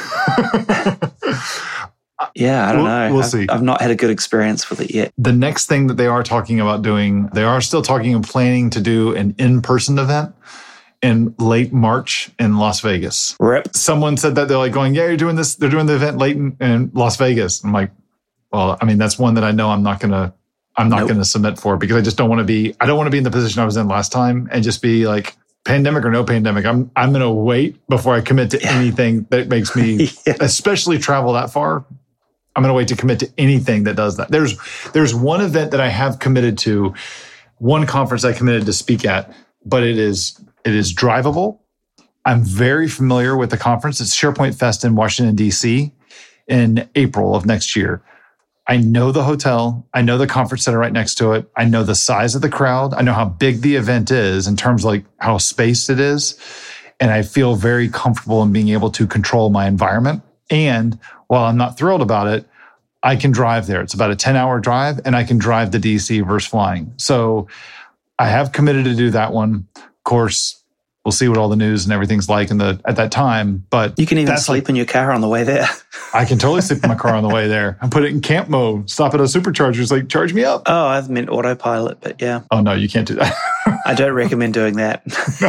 Yeah, I don't know. We'll see. I've not had a good experience with it yet. The next thing that they are talking about doing, they are still talking and planning to do an in-person event in late March in Las Vegas. Rip. Someone said that they're like going, yeah, you're doing this. They're doing the event late in Las Vegas. I'm like, well, I mean, that's one that I know I'm not going to submit for because I just don't want to be in the position I was in last time and just be like, pandemic or no pandemic, I'm going to wait before I commit to anything that makes me, especially travel that far. I'm going to wait to commit to anything that does that. There's one event that I have committed to, one conference I committed to speak at, but it is drivable. I'm very familiar with the conference. It's SharePoint Fest in Washington, D.C. in April of next year. I know the hotel. I know the conference center right next to it. I know the size of the crowd. I know how big the event is in terms of like how spaced it is. And I feel very comfortable in being able to control my environment. And while I'm not thrilled about it, I can drive there. It's about a 10-hour drive, and I can drive to DC versus flying. So I have committed to do that one. Of course, we'll see what all the news and everything's like at that time. But you can even sleep in your car on the way there. I can totally sleep in my car on the way there. I put it in camp mode, stop at a supercharger. It's like, charge me up. Oh, I've meant autopilot, but yeah. Oh, no, you can't do that. I don't recommend doing that.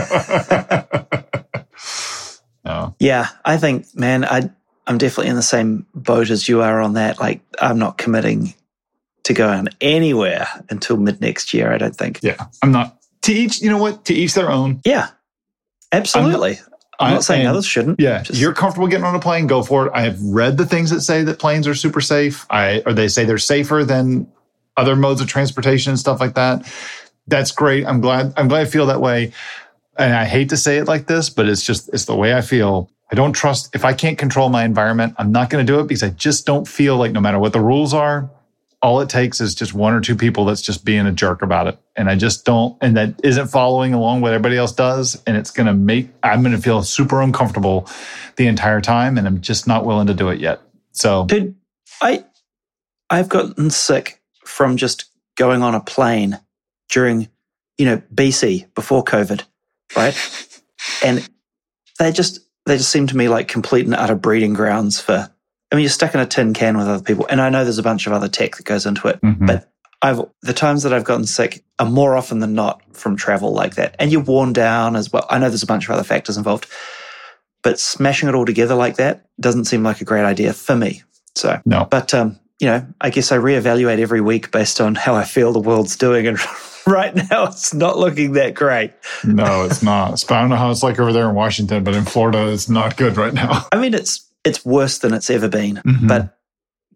No. Yeah, I think, man, I'm definitely in the same boat as you are on that. Like, I'm not committing to going anywhere until mid next year, I don't think. Yeah, I'm not. To each, you know what? To each their own. Yeah, absolutely. I'm not saying others shouldn't. Yeah, you're comfortable getting on a plane, go for it. I have read the things that say that planes are super safe. Or they say they're safer than other modes of transportation and stuff like that. That's great. I'm glad I feel that way. And I hate to say it like this, but it's the way I feel. I don't trust, if I can't control my environment, I'm not going to do it because I just don't feel like no matter what the rules are, all it takes is just one or two people that's just being a jerk about it. And I just don't, and that isn't following along what everybody else does. And it's going to I'm going to feel super uncomfortable the entire time. And I'm just not willing to do it yet. So, dude, I've gotten sick from just going on a plane during, BC, before COVID, right? And they just seem to me like complete and utter breeding grounds for, you're stuck in a tin can with other people. And I know there's a bunch of other tech that goes into it, but the times that I've gotten sick are more often than not from travel like that. And you're worn down as well. I know there's a bunch of other factors involved, but smashing it all together like that doesn't seem like a great idea for me. So, no. But, I guess I reevaluate every week based on how I feel the world's doing. And right now, it's not looking that great. No, it's not. I don't know how it's like over there in Washington, but in Florida, it's not good right now. I mean, it's worse than it's ever been. But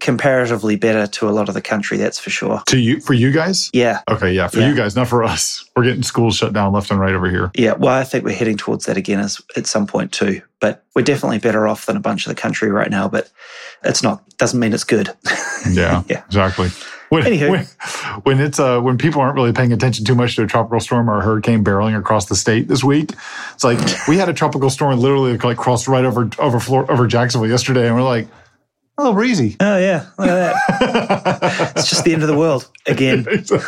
comparatively better to a lot of the country, that's for sure. For you guys? Yeah. Okay, yeah, for you guys, not for us. We're getting schools shut down left and right over here. Yeah, well, I think we're heading towards that again at some point too. But we're definitely better off than a bunch of the country right now, but doesn't mean it's good. Yeah, exactly. When people aren't really paying attention too much to a tropical storm or a hurricane barreling across the state this week, it's like we had a tropical storm literally like crossed right over Jacksonville yesterday, and we're like, a little breezy. Oh yeah, look at that. It's just the end of the world again.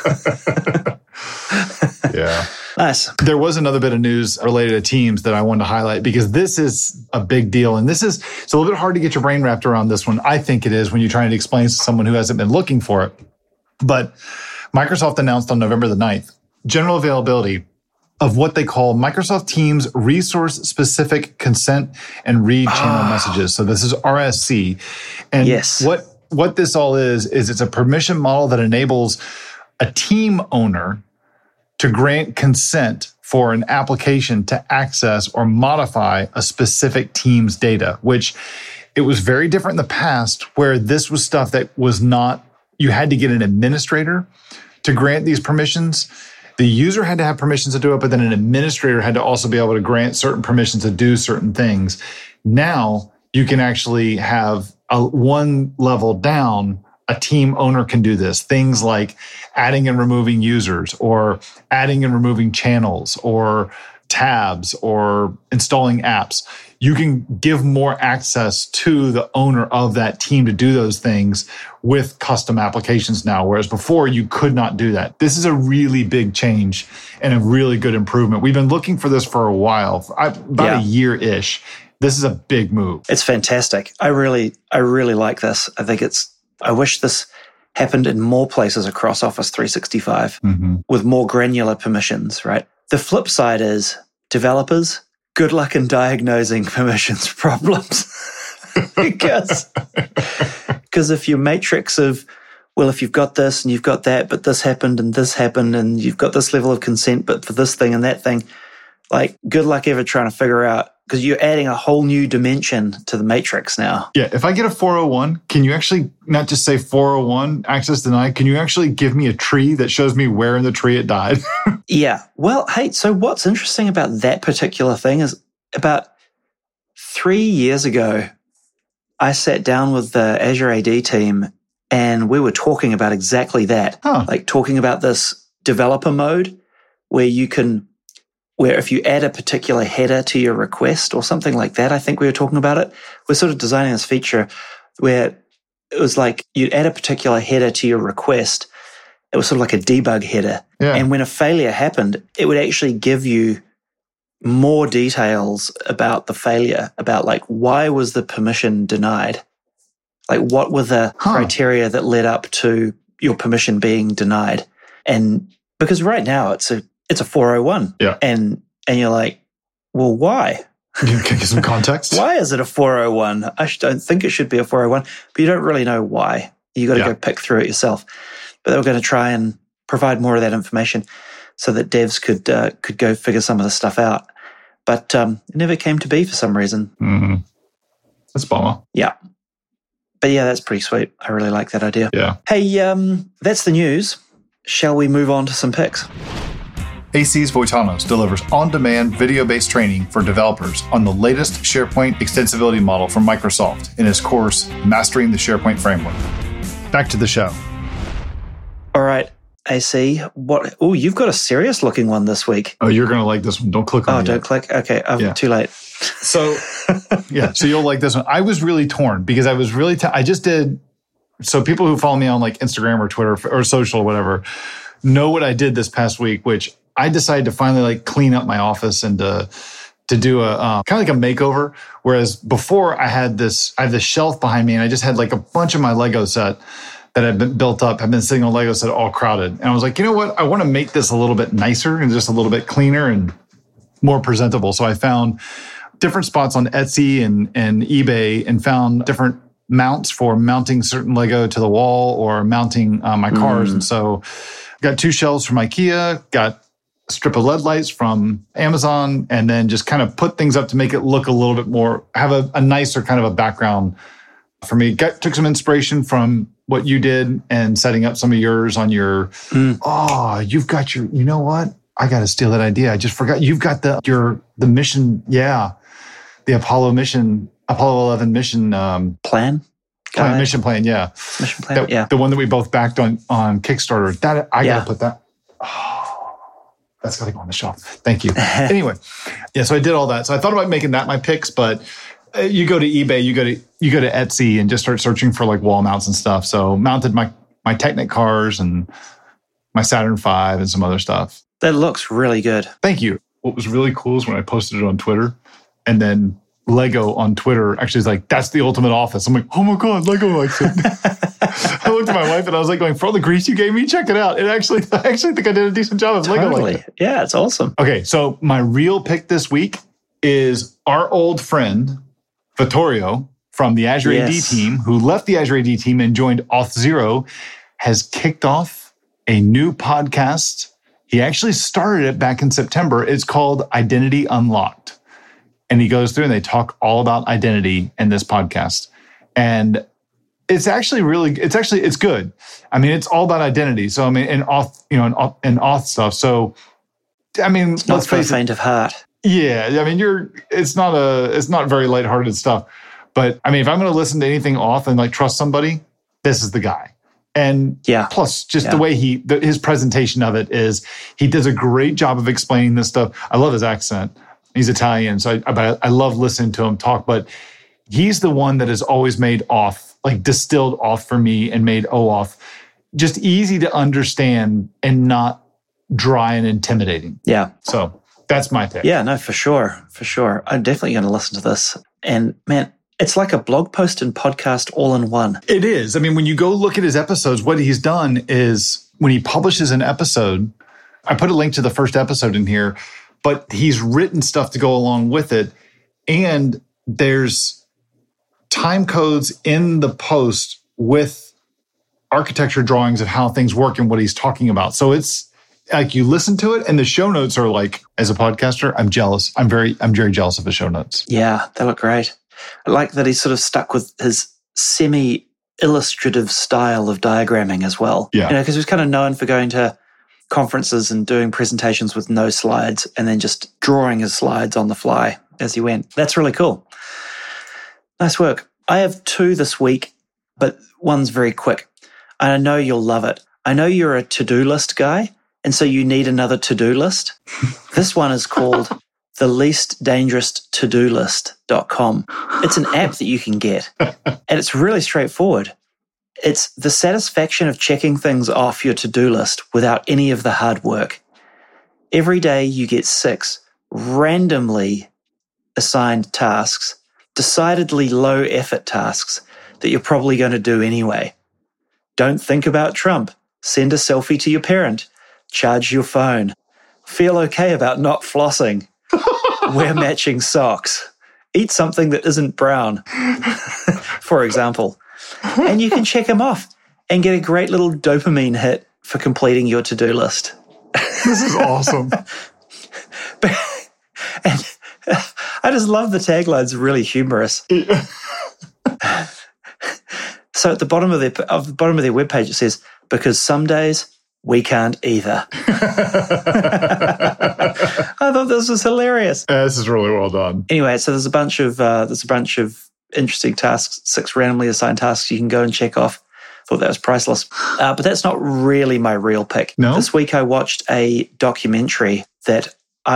Yeah. Nice. There was another bit of news related to teams that I wanted to highlight because this is a big deal. And it's a little bit hard to get your brain wrapped around this one. I think it is when you're trying to explain to someone who hasn't been looking for it. But Microsoft announced on November the 9th, general availability of what they call Microsoft Teams resource-specific consent and read channel messages. So this is RSC. And what this all is it's a permission model that enables a team owner to grant consent for an application to access or modify a specific team's data, which it was very different in the past where this was stuff that was not, you had to get an administrator to grant these permissions. The user had to have permissions to do it, but then an administrator had to also be able to grant certain permissions to do certain things. Now you can actually have one level down, a team owner can do this. Things like adding and removing users or adding and removing channels or tabs or installing apps. You can give more access to the owner of that team to do those things with custom applications now, whereas before you could not do that. This is a really big change and a really good improvement. We've been looking for this for a while, about a year-ish. This is a big move. It's fantastic. I really like this. I wish this happened in more places across Office 365 with more granular permissions, right? The flip side is developers, good luck in diagnosing permissions problems. because if your matrix of, well, if you've got this and you've got that, but this happened and you've got this level of consent, but for this thing and that thing, like good luck ever trying to figure out, because you're adding a whole new dimension to the matrix now. Yeah, if I get a 401, can you actually not just say 401, access denied? Can you actually give me a tree that shows me where in the tree it died? Yeah. Well, hey, so what's interesting about that particular thing is about 3 years ago, I sat down with the Azure AD team and we were talking about exactly that. Like talking about this developer mode where if you add a particular header to your request or something like that, I think we were talking about it. We're sort of designing this feature where it was like you'd add a particular header to your request. It was sort of like a debug header. Yeah. And when a failure happened, it would actually give you more details about the failure, about like why was the permission denied? Like what were the criteria that led up to your permission being denied? And because right now it's a 401. Yeah. And you're like, well, why? You can give some context. Why is it a 401? I don't think it should be a 401, but you don't really know why. You got to go pick through it yourself. But they were going to try and provide more of that information so that devs could go figure some of the stuff out. But it never came to be for some reason. Mm-hmm. That's a bummer. Yeah. But yeah, that's pretty sweet. I really like that idea. Yeah. Hey, that's the news. Shall we move on to some picks? AC's Voitanos delivers on-demand video-based training for developers on the latest SharePoint extensibility model from Microsoft in his course, Mastering the SharePoint Framework. Back to the show. All right, AC. Oh, you've got a serious-looking one this week. Oh, you're going to like this one. Don't click on it. Oh, don't click? Okay, too late. So, so you'll like this one. I was really torn because I was really, I just did, so people who follow me on like Instagram or Twitter or social or whatever know what I did this past week, which I decided to finally like clean up my office and to do a kind of like a makeover. Whereas before I have this shelf behind me and I just had like a bunch of my Lego set that had been built up, have been sitting on Lego set all crowded. And I was like, you know what? I want to make this a little bit nicer and just a little bit cleaner and more presentable. So I found different spots on Etsy and eBay and found different mounts for mounting certain Lego to the wall or mounting my cars. And so got 2 shelves from IKEA, got a strip of LED lights from Amazon, and then just kind of put things up to make it look a little bit more, have a nicer kind of a background for me. Took some inspiration from what you did and setting up some of yours on your, you've got your, you know what? I got to steal that idea. I just forgot. You've got the mission. Yeah. The Apollo 11 mission. Plan? Mission plan. Yeah. Mission plan. The one that we both backed on Kickstarter. That I got to put that. Oh, that's got to go on the shelf. Thank you. Anyway. Yeah. So I did all that. So I thought about making that my picks, but you go to eBay, you go to Etsy and just start searching for like wall mounts and stuff. So mounted my Technic cars and my Saturn V and some other stuff. That looks really good. Thank you. What was really cool is when I posted it on Twitter, and then Lego on Twitter actually is like, that's the ultimate office. I'm like, oh my God, Lego likes it. I looked at my wife and I was like going, for all the grease you gave me, check it out. I actually think I did a decent job of Lego. Like it. Yeah, it's awesome. Okay, so my real pick this week is our old friend, Vittorio, from the Azure AD team, who left the Azure AD team and joined Auth0, has kicked off a new podcast. He actually started it back in September. It's called Identity Unlocked. And he goes through and they talk all about identity in this podcast. And it's actually it's good. I mean, it's all about identity. So, I mean, in auth stuff. So, I mean, it's not for the faint of heart. Yeah. I mean, it's not very lighthearted stuff. But I mean, if I'm going to listen to anything auth and like trust somebody, this is the guy. And plus just the way his presentation of it is, he does a great job of explaining this stuff. I love his accent. He's Italian, so I love listening to him talk, but he's the one that has always made auth, like distilled auth for me and made OAuth just easy to understand and not dry and intimidating. Yeah. So that's my pick. Yeah, no, for sure. For sure. I'm definitely going to listen to this. And man, it's like a blog post and podcast all in one. It is. I mean, when you go look at his episodes, what he's done is when he publishes an episode, I put a link to the first episode in here, but he's written stuff to go along with it. And there's time codes in the post with architecture drawings of how things work and what he's talking about. So it's like you listen to it and the show notes are like, as a podcaster, I'm jealous. I'm very jealous of the show notes. Yeah, they look great. I like that he's sort of stuck with his semi-illustrative style of diagramming as well. Yeah. Because he was kind of known for going to conferences and doing presentations with no slides and then just drawing his slides on the fly as he went. That's really cool. Nice work. I have 2 this week, but one's very quick. And I know you'll love it. I know you're a to-do list guy, and so you need another to-do list. This one is called the least dangerous to-do list.com. It's an app that you can get, and it's really straightforward. It's the satisfaction of checking things off your to-do list without any of the hard work. Every day you get 6 randomly assigned tasks, decidedly low-effort tasks that you're probably going to do anyway. Don't think about Trump. Send a selfie to your parent. Charge your phone. Feel okay about not flossing. Wear matching socks. Eat something that isn't brown, for example. And you can check them off and get a great little dopamine hit for completing your to-do list. This is awesome. And I just love the tagline's really humorous. So at the bottom of their webpage it says, because some days we can't either. I thought this was hilarious. This is really well done. Anyway, so there's a bunch of interesting tasks, 6 randomly assigned tasks you can go and check off. Thought that was priceless. But that's not really my real pick. No? This week I watched a documentary that I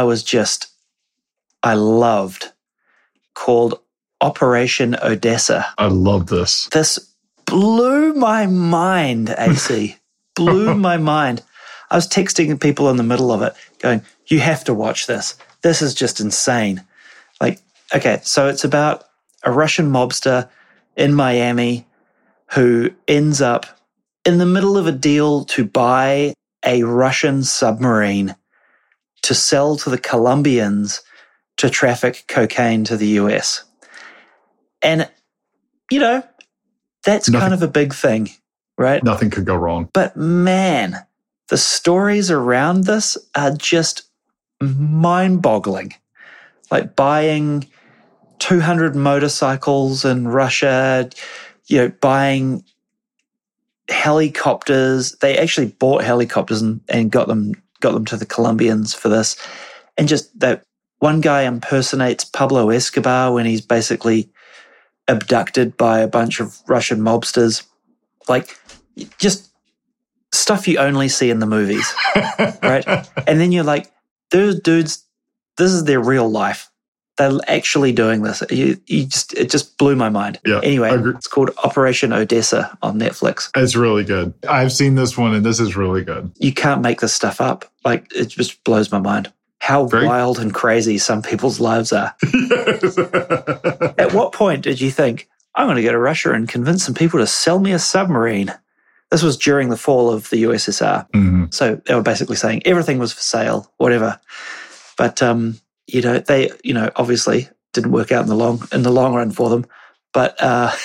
loved called Operation Odessa. I love this. This blew my mind, AC. Blew my mind. I was texting people in the middle of it going, you have to watch this. This is just insane. Like, okay, so it's about a Russian mobster in Miami who ends up in the middle of a deal to buy a Russian submarine to sell to the Colombians to traffic cocaine to the US. And, that's kind of a big thing, right? Nothing could go wrong. But man, the stories around this are just mind-boggling. Like buying 200 motorcycles in Russia, buying helicopters. They actually bought helicopters and got them to the Colombians for this. And just that one guy impersonates Pablo Escobar when he's basically abducted by a bunch of Russian mobsters. Like, just stuff you only see in the movies, right? And then you're like, those dudes, this is their real life. They're actually doing this. It just blew my mind. Yeah, anyway, it's called Operation Odessa on Netflix. It's really good. I've seen this one, and this is really good. You can't make this stuff up. Like, it just blows my mind how wild and crazy some people's lives are. Yes. At what point did you think, I'm going to go to Russia and convince some people to sell me a submarine? This was during the fall of the USSR. Mm-hmm. So they were basically saying everything was for sale, whatever. But, they, obviously didn't work out in the long run for them. But,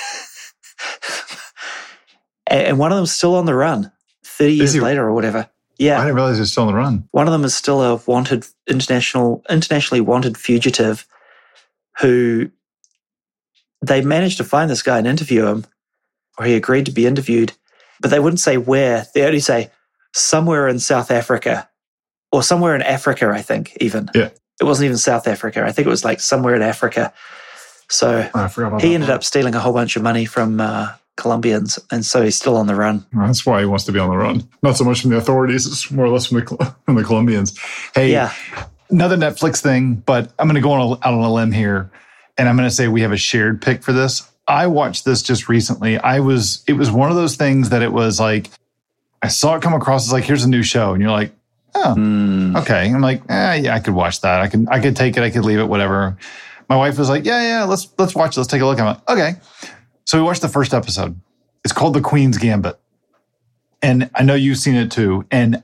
and one of them is still on the run 30 years later or whatever. Yeah. I didn't realize he was still on the run. One of them is still a internationally wanted fugitive who they managed to find this guy and interview him, or he agreed to be interviewed, but they wouldn't say where. They only say somewhere in South Africa or somewhere in Africa, I think, even. Yeah. It wasn't even South Africa. I think it was like somewhere in Africa. So he ended up stealing a whole bunch of money from Colombians, and so he's still on the run. Well, that's why he wants to be on the run. Not so much from the authorities, it's more or less from the Colombians. Hey, another Netflix thing, but I'm going to go out on a limb here, and I'm going to say we have a shared pick for this. I watched this just recently. It was one of those things that it was like, I saw it come across as like, here's a new show, and you're like, oh, okay. I'm like, yeah, I could watch that. I could take it, I could leave it, whatever. My wife was like, yeah, let's watch it. Let's take a look. I'm like, okay. So we watched the first episode. It's called The Queen's Gambit. And I know you've seen it too. And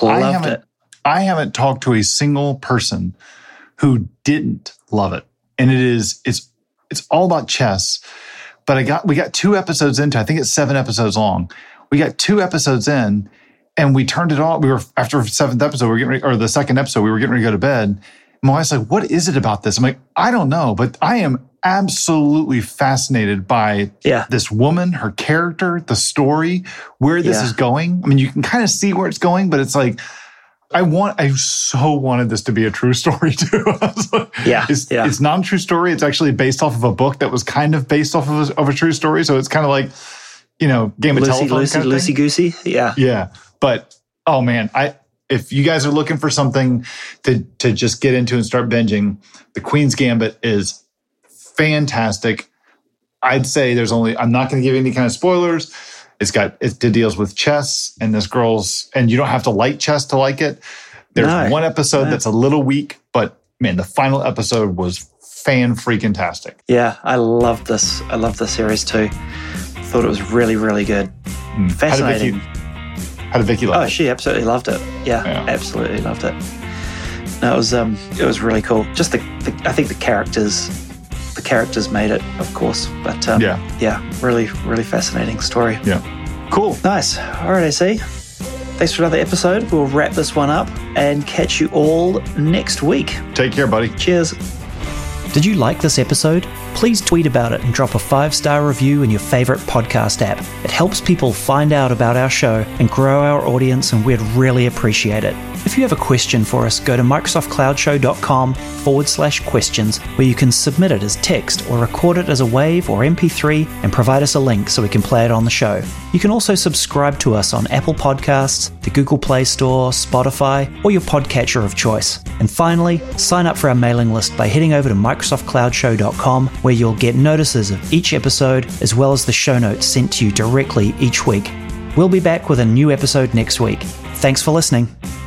I haven't talked to a single person who didn't love it. And it's all about chess. But we got 2 episodes into, I think it's 7 episodes long. We got 2 episodes in and we turned it on. After the 7th episode, or the 2nd episode, we were getting ready to go to bed. My wife's like, what is it about this? I'm like, I don't know, but I am absolutely fascinated by this woman, her character, the story, where this is going. I mean, you can kind of see where it's going, but it's like, I so wanted this to be a true story too. It's not a true story. It's actually based off of a book that was kind of based off of a true story. So it's kind of like, Game of Telephone. Loosey-goosey. Yeah. Yeah. But, oh man, if you guys are looking for something to just get into and start binging, The Queen's Gambit is fantastic. I'd say I'm not going to give any kind of spoilers. It deals with chess and and you don't have to like chess to like it. There's one episode that's a little weak, but man, the final episode was fan-freaking-tastic. Yeah, I loved this. I loved the series too. Thought it was really, really good. Fascinating. How did Vicky like it? Oh, she absolutely loved it. Yeah, absolutely loved it. No, it was really cool. Just I think the characters made it, of course. But really, really fascinating story. Yeah. Cool. Nice. All right, AC. Thanks for another episode. We'll wrap this one up and catch you all next week. Take care, buddy. Cheers. Did you like this episode? Please tweet about it and drop a 5-star review in your favorite podcast app. It helps people find out about our show and grow our audience, and we'd really appreciate it. If you have a question for us, go to microsoftcloudshow.com/questions, where you can submit it as text or record it as a WAV or MP3 and provide us a link so we can play it on the show. You can also subscribe to us on Apple Podcasts, the Google Play Store, Spotify, or your podcatcher of choice. And finally, sign up for our mailing list by heading over to microsoftcloudshow.com, where you'll get notices of each episode as well as the show notes sent to you directly each week. We'll be back with a new episode next week. Thanks for listening.